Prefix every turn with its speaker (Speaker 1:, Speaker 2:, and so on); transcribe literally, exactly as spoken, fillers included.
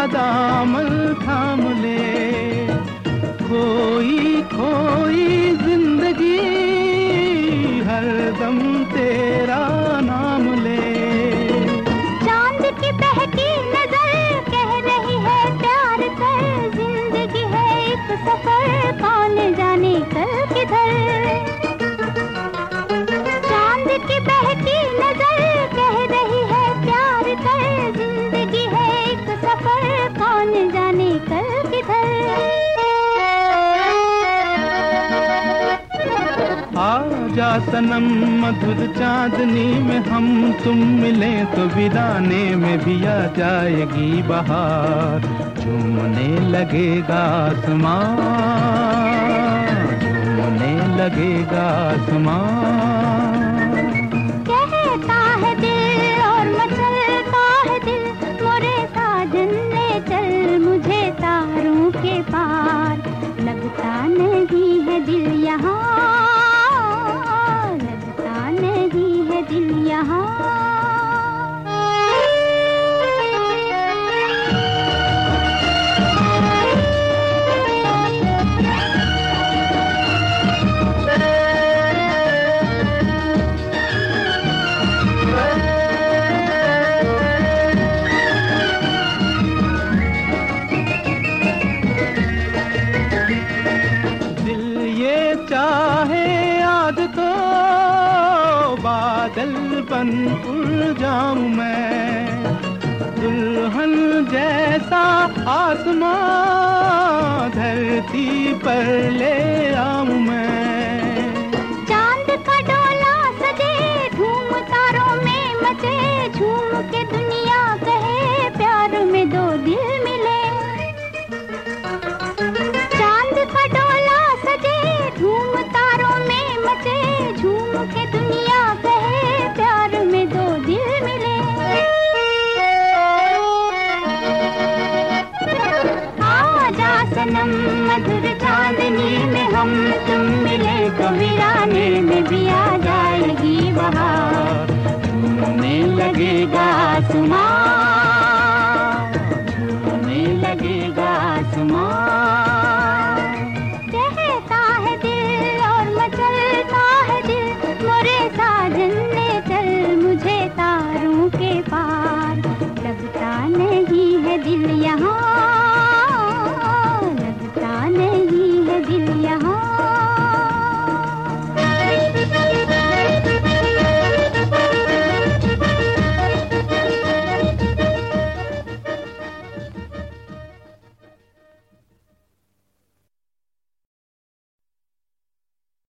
Speaker 1: दामन थाम ले, खोई खोई जिंदगी हरदम तेरा नाम ले।
Speaker 2: चांद की बहकी नजर कह रही है प्यार कर, जिंदगी है एक सफर कौन जाने कल किधर। चांद की बहकी नजर कह रही है प्यार कर, जिंदगी है एक सफर कौन जाने कल किधर।
Speaker 1: आजा सनम मधुर चांदनी में हम तुम मिले तो वीराने में भी आ जाएगी बहार, झूमने लगेगा आसमां, झूमने लगेगा आसमां।
Speaker 2: कहता है दिल और मचलता है दिल, मोरे साजन ले चल मुझे तारों के पार। लगता नहीं है दिल यहाँ, लगता नहीं है दिल यहाँ।
Speaker 1: चाहे आज तो बादल बन उड़ जाऊं मैं, दुल्हन जैसा आसमां धरती पर ले आऊं मैं।
Speaker 2: चांद का डोला सजे धूम तारों में मचे, झूम के दुनिया कहे प्यार में दो दिल मिले। चांद का डोला सजे धूम तारों में मचे, झूम के दुनिया कहे प्यार में दो दिल मिले। आजा सनम मधुर चांदनी में हम तुम मिले तो वीराने में भी आ जाएगी बहार, झूमने लगेगा आसमां।